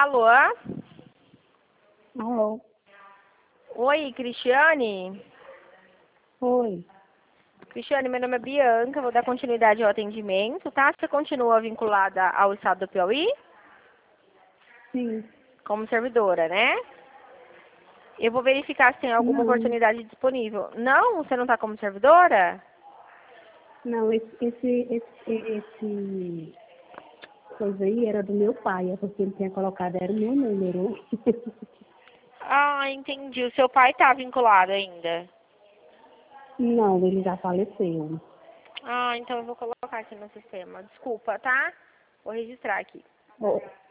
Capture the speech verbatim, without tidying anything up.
Alô? Alô? Oi, Cristiane? Oi. Cristiane, meu nome é Bianca, vou dar continuidade ao atendimento, tá? Você continua vinculada ao estado do Piauí? Sim. Como servidora, né? Eu vou verificar se tem alguma Não, oportunidade disponível. Não? Você não está como servidora? não, esse, esse, esse, esse coisa aí era do meu pai, é porque ele tinha colocado, era o meu número. Ah, entendi. O seu pai está vinculado ainda. Não, ele já faleceu. Ah, então eu vou colocar aqui no sistema. Desculpa, tá? Vou registrar aqui. Ó,